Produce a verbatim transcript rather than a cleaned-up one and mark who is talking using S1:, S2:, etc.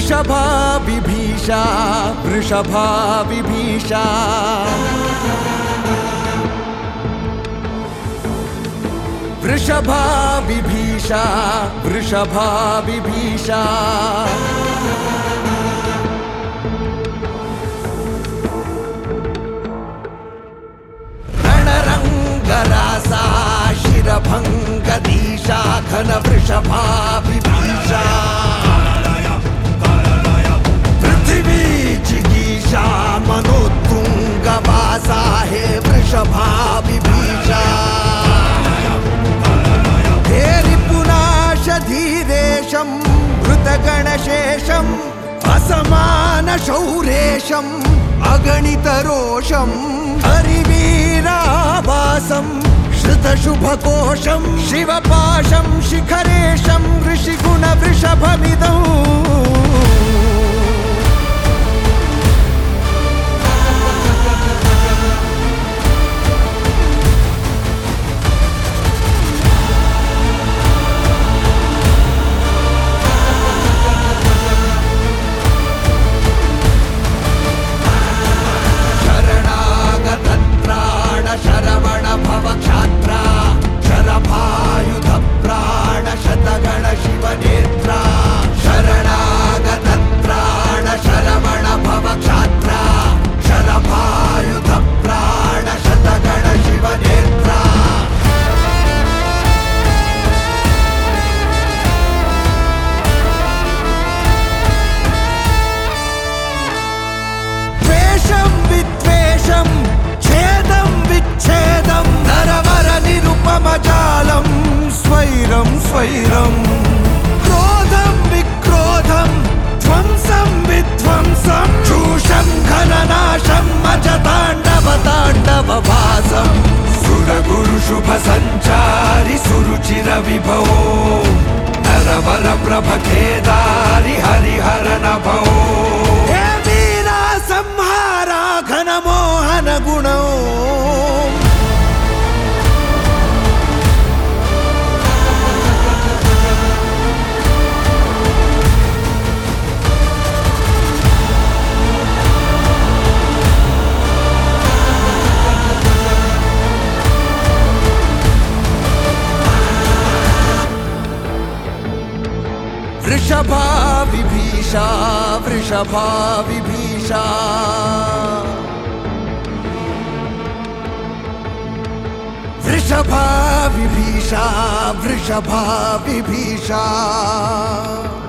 S1: वृषभा विभीषा वृषभा विभीषा वृषभा विभीषा वृषभा विभीषा रणरंगरासा शिरभंगदीशा घन वृषभा विभीषा पृथ्वी जिगीषा मनोतुंगवासा हे वृषभा विभीषा धीरेशं मृतगणशेषम् असमानशौरेशम् अगणितरोषं हरिवीराभासं श्रुतशुभकोशं शिवपाशं शिखरेशं ऋषिगुणवृषभमिदम् शरवण भव क्षात्रा शरभायुध प्राण शतगण शिव नेत्रा शरणागत प्राण शरवण भव क्षात्रा शरभायुध प्राण शतगण शिव नेत्रा द्वेषं विद्वेषं छेदं नरवर निरुपमजालं स्वैरं स्वैरं क्रोधं विक्रोधं ध्वंसं विध्वंसं चूषं घननाशं अजताण्डव ताण्डवभासं सुरगुरु शुभ सञ्चारि सुरुचिर विभो नरवर प्रभ खेदारि हरिहर नभो हे वीरा संहारा घन मोहन गुणो वृषभा विभीषा वृषभा विभीषा वृषभा विभीषा वृषभा विभीषा